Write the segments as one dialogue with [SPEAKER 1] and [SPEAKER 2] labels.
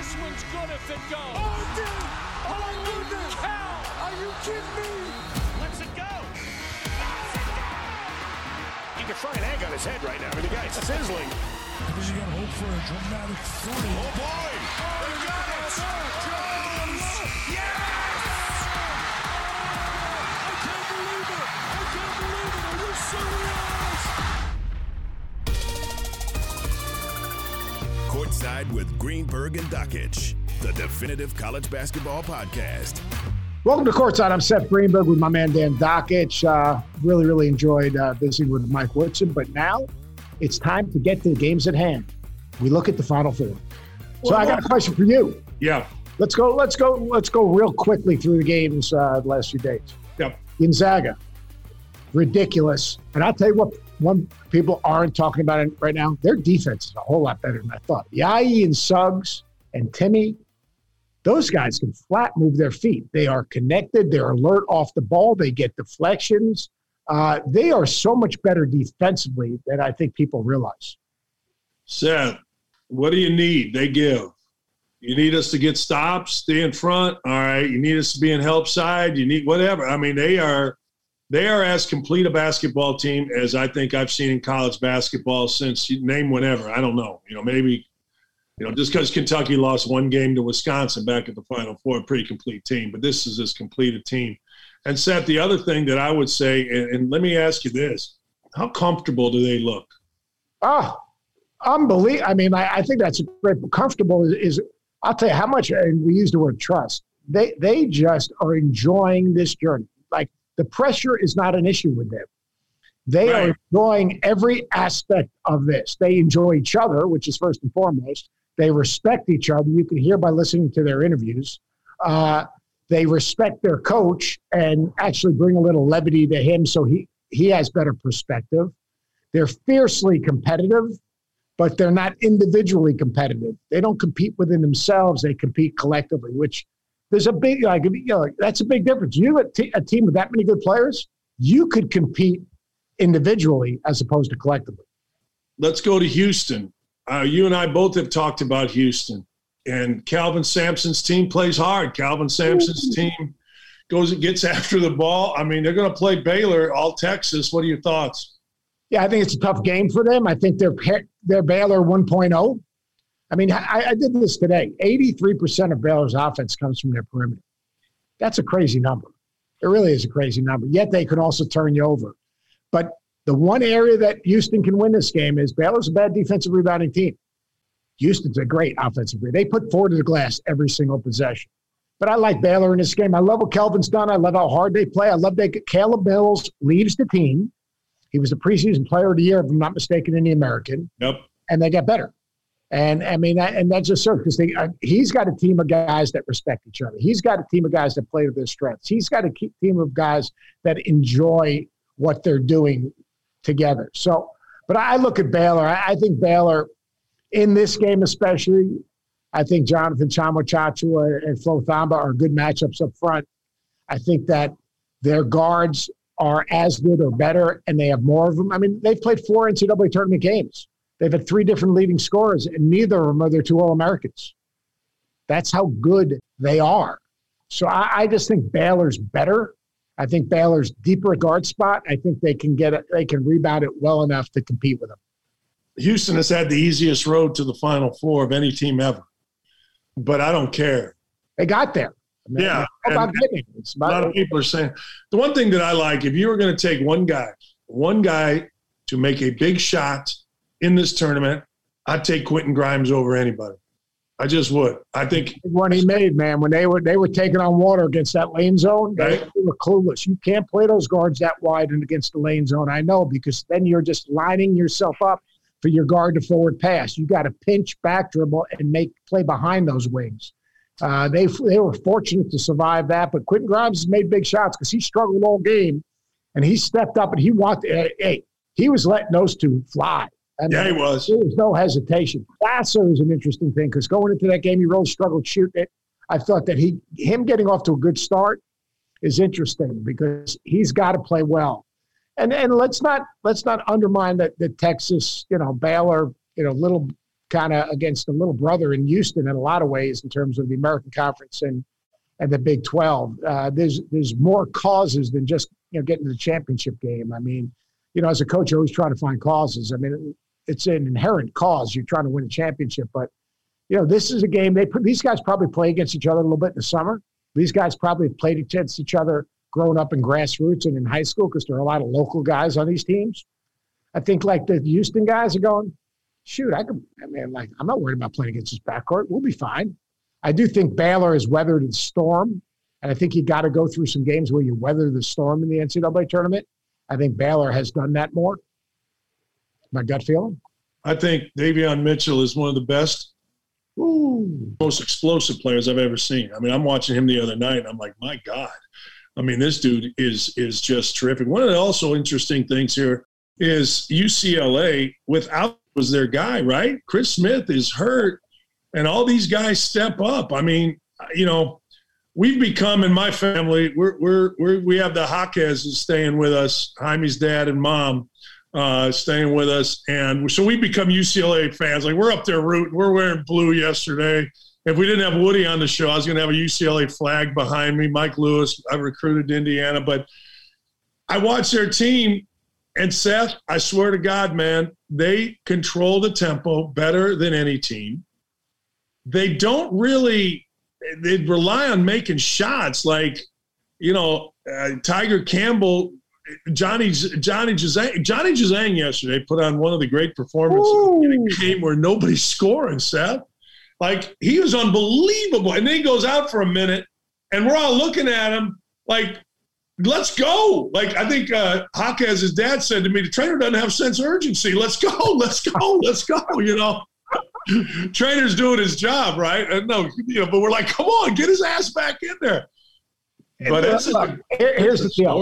[SPEAKER 1] This one's good if it goes.
[SPEAKER 2] Oh, dude! Oh, my goodness!
[SPEAKER 1] Cow!
[SPEAKER 2] Are you kidding me?
[SPEAKER 1] Let's it go!
[SPEAKER 3] You can fry an egg on his head right now. I mean, the guy's sizzling.
[SPEAKER 4] Because you got to hope for a dramatic 40.
[SPEAKER 3] Oh, boy! They got it! Jones! Yes!
[SPEAKER 2] I can't believe it! I can't believe it! Are you serious?
[SPEAKER 5] Courtside with Greenberg and Dakich, the definitive college basketball podcast.
[SPEAKER 6] Welcome to Courtside. I'm Seth Greenberg with my man Dan Dakich. Really enjoyed visiting with Mike Woodson, but now it's time to get to the games at hand. We look at the Final Four. So I got a question for you.
[SPEAKER 7] Yeah.
[SPEAKER 6] Let's go real quickly through the games the last few days.
[SPEAKER 7] Yep.
[SPEAKER 6] Gonzaga, ridiculous. And I'll tell you what, one people aren't talking about it right now. Their defense is a whole lot better than I thought. Yayi and Suggs and Timmy, those guys can flat move their feet. They are connected. They're alert off the ball. They get deflections. They are so much better defensively than I think people realize.
[SPEAKER 7] Seth, what do you need? They give. You need us to get stops, stay in front. All right. You need us to be in help side. You need whatever. I mean, they are as complete a basketball team as I think I've seen in college basketball since name whenever. I don't know. Maybe just because Kentucky lost one game to Wisconsin back at the Final Four, a pretty complete team. But this is as complete a team. And Seth, the other thing that I would say, and let me ask you this, how comfortable do they look?
[SPEAKER 6] Oh, unbelievable. I mean, I think that's great. Comfortable is I'll tell you how much, and we use the word trust. They just are enjoying this journey. Like, the pressure is not an issue with them. They are enjoying every aspect of this. They enjoy each other, which is first and foremost. They respect each other. You can hear by listening to their interviews. They respect their coach and actually bring a little levity to him so he has better perspective. They're fiercely competitive, but they're not individually competitive. They don't compete within themselves. They compete collectively, which there's a big, that's a big difference. You have a team with that many good players, you could compete individually as opposed to collectively.
[SPEAKER 7] Let's go to Houston. You and I both have talked about Houston. And Calvin Sampson's team plays hard. Calvin Sampson's team goes and gets after the ball. I mean, they're going to play Baylor, all Texas. What are your thoughts?
[SPEAKER 6] Yeah, I think it's a tough game for them. I think they're Baylor 1.0. I mean, I did this today. 83% of Baylor's offense comes from their perimeter. That's a crazy number. It really is a crazy number. Yet they can also turn you over. But the one area that Houston can win this game is Baylor's a bad defensive rebounding team. Houston's a great offensive player. They put four to the glass every single possession. But I like Baylor in this game. I love what Kelvin's done. I love how hard they play. I love that Caleb Mills leaves the team. He was the preseason player of the year, if I'm not mistaken, in the American.
[SPEAKER 7] Yep. And
[SPEAKER 6] they got better. And I mean, and that's just so because he's got a team of guys that respect each other. He's got a team of guys that play to their strengths. He's got a team of guys that enjoy what they're doing together. So, but I look at Baylor. I think Baylor – in this game especially, I think Jonathan Tchamwa and Flo Thamba are good matchups up front. I think that their guards are as good or better, and they have more of them. I mean, they've played 4 NCAA tournament games. They've had 3 different leading scorers, and neither of them are their 2 All-Americans. That's how good they are. So I just think Baylor's better. I think Baylor's deeper at guard spot. I think they can rebound it well enough to compete with them.
[SPEAKER 7] Houston has had the easiest road to the Final Four of any team ever, but I don't care.
[SPEAKER 6] They got there. I mean,
[SPEAKER 7] yeah.
[SPEAKER 6] A
[SPEAKER 7] lot of people are saying the one thing that I like, if you were going to take one guy to make a big shot in this tournament, I'd take Quentin Grimes over anybody. I just would. I think
[SPEAKER 6] one he made, man, when they were taking on water against that lane zone, they were clueless. You can't play those guards that wide and against the lane zone. I know, because then you're just lining yourself up for your guard to forward pass. You got to pinch, back dribble, and play behind those wings. They were fortunate to survive that, but Quentin Grimes has made big shots because he struggled all game, and he stepped up and he was letting those two fly. I mean,
[SPEAKER 7] he was.
[SPEAKER 6] There was no hesitation. Vassar is an interesting thing because going into that game, he really struggled shooting it. I thought that him getting off to a good start is interesting because he's got to play well. And let's not undermine the Texas, Baylor, little kind of against a little brother in Houston in a lot of ways in terms of the American Conference and the Big 12. There's more causes than just getting to the championship game. I mean, as a coach, you always try to find causes. I mean, it's an inherent cause. You're trying to win a championship, but this is a game. These guys probably play against each other a little bit in the summer. These guys probably have played against each other growing up in grassroots and in high school because there are a lot of local guys on these teams. I think like the Houston guys are going, shoot, I'm not worried about playing against this backcourt. We'll be fine. I do think Baylor has weathered the storm, and I think you got to go through some games where you weather the storm in the NCAA tournament. I think Baylor has done that more. My gut feeling.
[SPEAKER 7] I think Davion Mitchell is one of the best, most explosive players I've ever seen. I mean, I'm watching him the other night, and I'm like, my God. I mean, this dude is just terrific. One of the also interesting things here is UCLA without was their guy, right? Chris Smith is hurt, and all these guys step up. I mean, we've become in my family. We have the Jaquez staying with us, Jaime's dad and mom staying with us, and so we become UCLA fans. Like we're up there rooting. We're wearing blue yesterday. If we didn't have Woody on the show, I was going to have a UCLA flag behind me. Mike Lewis, I recruited to Indiana, but I watched their team. And Seth, I swear to God, man, they control the tempo better than any team. They don't really – they rely on making shots like, Tiger Campbell, Johnny Juzang yesterday put on one of the great performances in a game where nobody's scoring, Seth. Like, he was unbelievable. And then he goes out for a minute, and we're all looking at him like – let's go. Like, I think Jaquez, his dad, said to me, the trainer doesn't have sense of urgency. Let's go. Trainer's doing his job, right? But we're like, come on, get his ass back in there. But
[SPEAKER 6] here's the deal.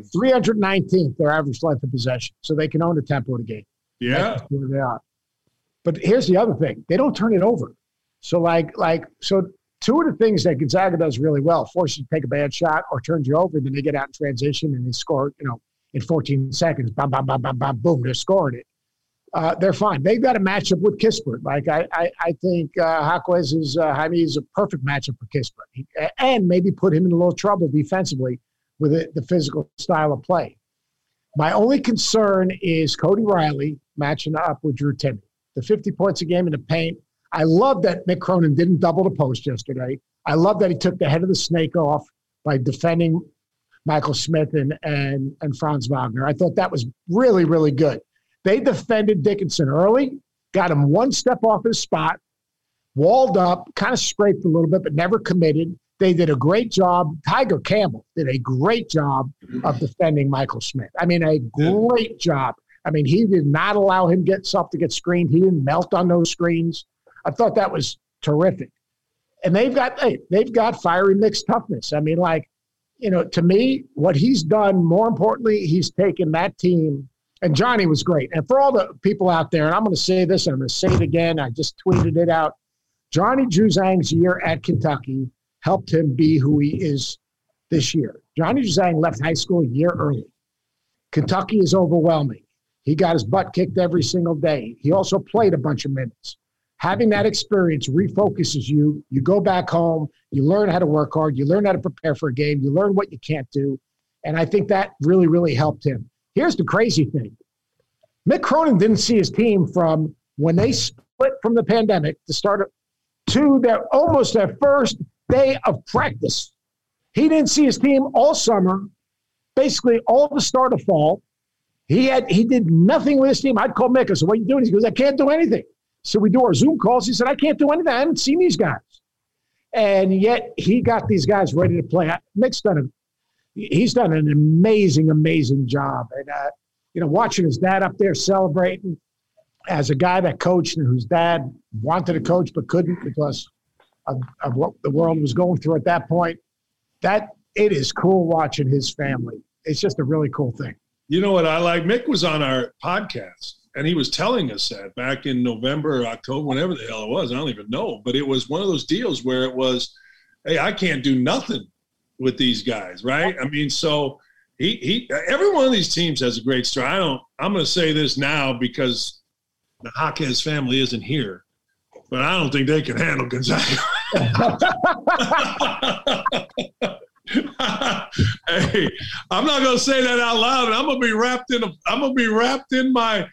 [SPEAKER 6] 319th, their average length of possession, so they can own the tempo of the game.
[SPEAKER 7] Yeah.
[SPEAKER 6] That's where they are. But here's the other thing. They don't turn it over. So, so two of the things that Gonzaga does really well, forces you to take a bad shot or turns you over, then they get out in transition and they score, in 14 seconds, bam, bam, bam, bam, bam, boom, they're scoring it. They're fine. They've got a matchup with Kispert. Like, I think Jaquez is a perfect matchup for Kispert. And maybe put him in a little trouble defensively with the physical style of play. My only concern is Cody Riley matching up with Drew Timme. The 50 points a game in the paint. I love that Mick Cronin didn't double the post yesterday. I love that he took the head of the snake off by defending Michael Smith and Franz Wagner. I thought that was really, really good. They defended Dickinson early, got him one step off his spot, walled up, kind of scraped a little bit, but never committed. They did a great job. Tiger Campbell did a great job of defending Michael Smith. I mean, a great job. I mean, he did not allow him to get screened. He didn't melt on those screens. I thought that was terrific. And they've got fiery mixed toughness. I mean, to me, what he's done, more importantly, he's taken that team, and Johnny was great. And for all the people out there, and I'm going to say this, and I'm going to say it again, I just tweeted it out, Johnny Juzang's year at Kentucky helped him be who he is this year. Johnny Juzang left high school a year early. Kentucky is overwhelming. He got his butt kicked every single day. He also played a bunch of minutes. Having that experience refocuses you. You go back home. You learn how to work hard. You learn how to prepare for a game. You learn what you can't do. And I think that really, really helped him. Here's the crazy thing. Mick Cronin didn't see his team from when they split from the pandemic to almost their first day of practice. He didn't see his team all summer, basically all the start of fall. He did nothing with his team. I'd call Mick. I said, what are you doing? He goes, I can't do anything. So we do our Zoom calls. He said, I can't do anything. I haven't seen these guys. And yet he got these guys ready to play. Mick's he's done an amazing, amazing job. And, watching his dad up there celebrating as a guy that coached and whose dad wanted to coach but couldn't because of what the world was going through at that point, it is cool watching his family. It's just a really cool thing.
[SPEAKER 7] You know what I like? Mick was on our podcast. And he was telling us that back in November or October, whenever the hell it was. I don't even know. But it was one of those deals where it was, hey, I can't do nothing with these guys, right? I mean, so every one of these teams has a great story. I'm going to say this now because the Jaquez family isn't here. but I don't think they can handle Gonzaga. Hey, I'm not going to say that out loud. I'm going to be wrapped in my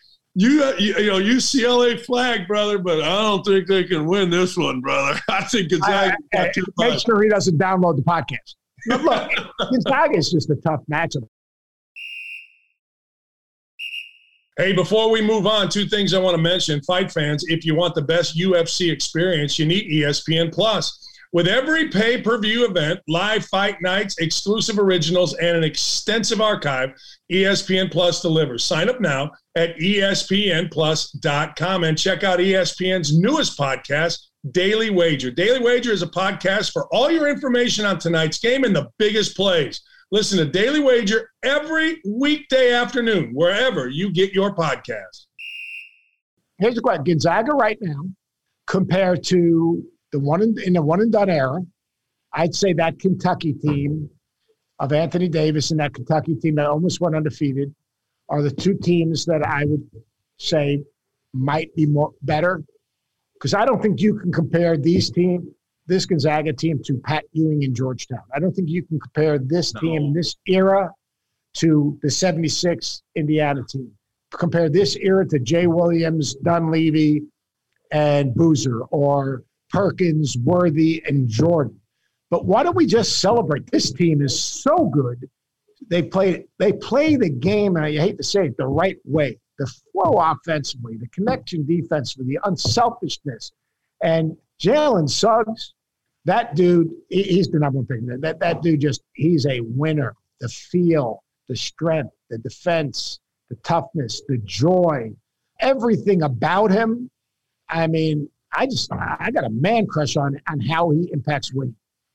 [SPEAKER 7] UCLA flag, brother. But I don't think they can win this one, brother. I think Gonzaga got too much.
[SPEAKER 6] Make sure he doesn't download the podcast. But look, Gonzaga is just a tough matchup.
[SPEAKER 7] Hey, before we move on, two things I want to mention. Fight fans, if you want the best UFC experience, you need ESPN Plus. With every pay-per-view event, live fight nights, exclusive originals, and an extensive archive, ESPN Plus delivers. Sign up now at ESPNplus.com and check out ESPN's newest podcast, Daily Wager. Daily Wager is a podcast for all your information on tonight's game and the biggest plays. Listen to Daily Wager every weekday afternoon, wherever you get your podcast.
[SPEAKER 6] Here's the question. Gonzaga right now, compared to the one and done era, I'd say that Kentucky team of Anthony Davis and that Kentucky team that almost went undefeated are the two teams that I would say might be better. Because I don't think you can compare this Gonzaga team to Pat Ewing in Georgetown. I don't think you can compare this team, this era, to the 76 Indiana team. Compare this era to Jay Williams, Dunleavy, and Boozer, or Perkins, Worthy, and Jordan. But why don't we just celebrate? This team is so good. They play the game, and I hate to say it, the right way. The flow offensively, the connection defensively, the unselfishness. And Jalen Suggs, that dude, he's the number one thing. That dude he's a winner. The feel, the strength, the defense, the toughness, the joy, everything about him. I mean, I got a man crush on how he impacts winning.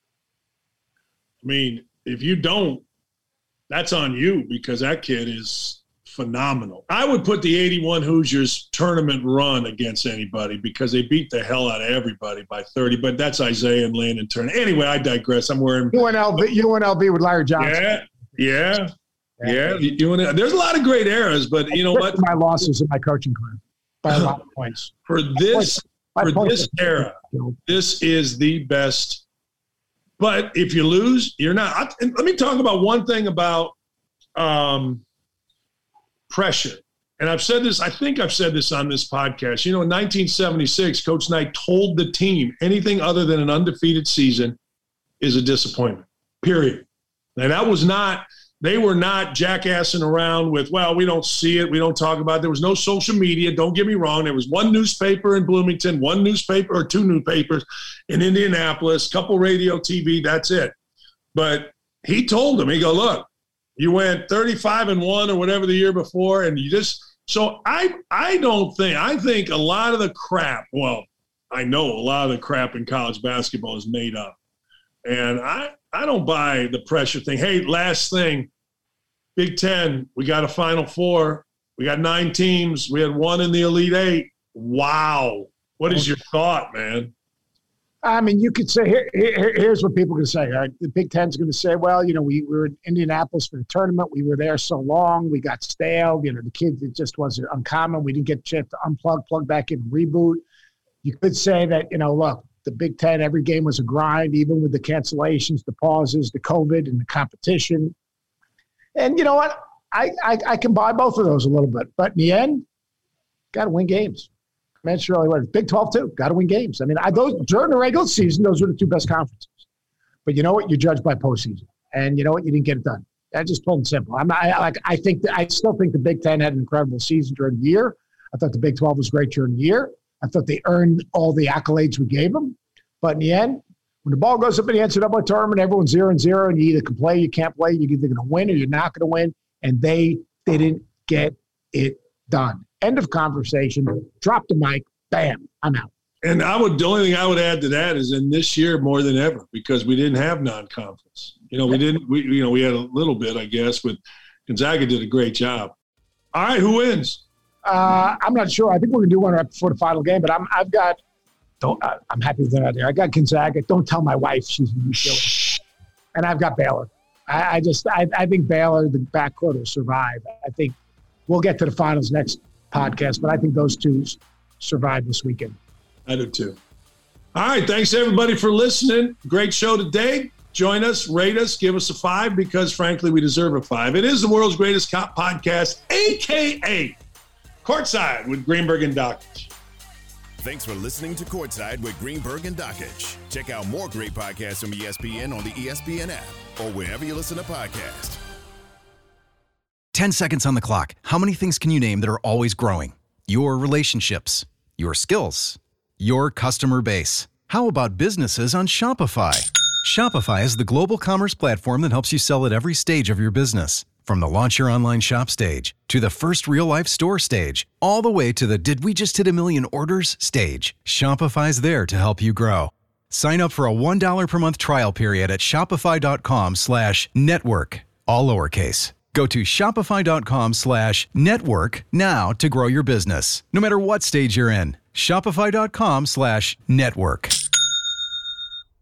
[SPEAKER 7] I mean, if you don't, that's on you, because that kid is phenomenal. I would put the 81 Hoosiers tournament run against anybody because they beat the hell out of everybody by 30, but that's Isaiah and Landon Turner. Anyway, I digress. I'm wearing
[SPEAKER 6] UNLV with Larry Johnson.
[SPEAKER 7] Yeah. There's a lot of great eras, but you know what?
[SPEAKER 6] My losses in my coaching career by a lot of points.
[SPEAKER 7] For this era, this is the best. But if you lose, you're not. And let me talk about one thing about pressure. And I've said this, I think I've said this on this podcast. In 1976, Coach Knight told the team anything other than an undefeated season is a disappointment, period. And that was not, they were not jackassing around with, well, we don't see it, we don't talk about it. There was no social media, don't get me wrong. There was one newspaper in Bloomington, one newspaper or two newspapers in Indianapolis, couple radio, TV, that's it. But he told them, he go, look, you went 35-1 or whatever the year before, and you just – so I think a lot of the crap – well, I know a lot of the crap in college basketball is made up. And I don't buy the pressure thing. Hey, last thing, Big Ten, we got a Final Four. We got 9 teams. We had one in the Elite Eight. Wow. What is your thought, man?
[SPEAKER 6] I mean, you could say, here's what people can say. Right? The Big Ten's going to say, well, we were in Indianapolis for the tournament. We were there so long. We got stale. The kids, it just wasn't uncommon. We didn't get a chance to unplug, plug back in, reboot. You could say that, look, the Big Ten, every game was a grind, even with the cancellations, the pauses, the COVID, and the competition. And you know what? I can buy both of those a little bit. But in the end, got to win games. That's really what it is. Big 12, too. Got to win games. I mean, those during the regular season, those were the two best conferences. But you know what? You're judged by postseason. And you know what? You didn't get it done. That's just plain and simple. I still think the Big Ten had an incredible season during the year. I thought the Big 12 was great during the year. I thought they earned all the accolades we gave them. But in the end, when the ball goes up in the NCAA tournament, everyone's 0-0, and you either can play, you can't play, you're either going to win or you're not going to win. And they didn't get it done. End of conversation. Drop the mic. Bam. I'm out.
[SPEAKER 7] And the only thing I would add to that is in this year more than ever, because we didn't have non-conference. We had a little bit, I guess, but Gonzaga did a great job. All right, who wins?
[SPEAKER 6] I'm not sure. I think we're going to do one right before the final game, but I'm happy with that out there. I got Gonzaga. Don't tell my wife she's in UCLA. And I've got Baylor. I think Baylor, the backcourt, will survive. I think we'll get to the finals next podcast, but I think those two survive this weekend.
[SPEAKER 7] I do too. All right. Thanks, everybody, for listening. Great show today. Join us, rate us, give us a 5 because, frankly, we deserve a 5. It is the world's greatest podcast, a.k.a. Courtside with Greenberg and Dockage.
[SPEAKER 5] Thanks for listening to Courtside with Greenberg and Dockage. Check out more great podcasts from ESPN on the ESPN app or wherever you listen to podcasts.
[SPEAKER 8] 10 seconds on the clock. How many things can you name that are always growing? Your relationships, your skills, your customer base. How about businesses on Shopify? Shopify is the global commerce platform that helps you sell at every stage of your business. From the launch your online shop stage, to the first real-life store stage, all the way to the did we just hit a million orders stage. Shopify's there to help you grow. Sign up for a $1 per month trial period at shopify.com/network, all lowercase. Go to shopify.com/network now to grow your business, no matter what stage you're in. Shopify.com/network.